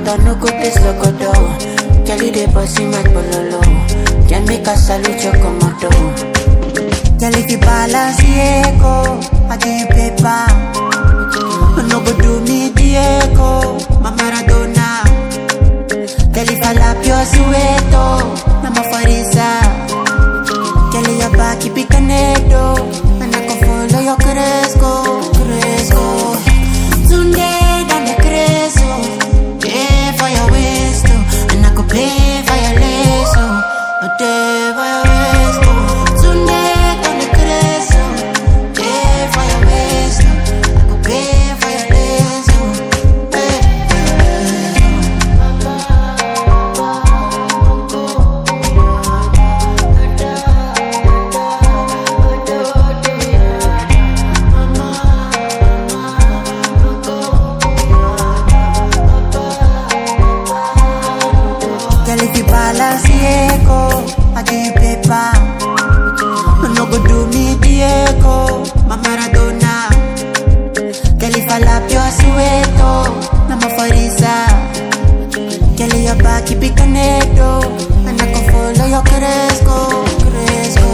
water, no go taste logodo. Girl, you dey bossy my bololo. Can make a salute your commando. Girl, if you balance Diego, I give you paper. No go do me Diego, my Maradona. Girl, if I lap your sueto, I'm a farisa. Girl, your back, keep it connected. And I can follow your Cresco, Cresco. Tunde, dan the Cresco. Pay for your waist, and I could pay for your lace, a day for your waist. Tunde, dan the Cresco. Pay for your waist, I could pay for your lace, Girl, if you balance Diego, I give you paper. No go do me Diego, my Maradona. Girl, if I lap your sueto, I'm a farisa. Girl, your back, keep it connected. And I can follow your Cresco, Cresco.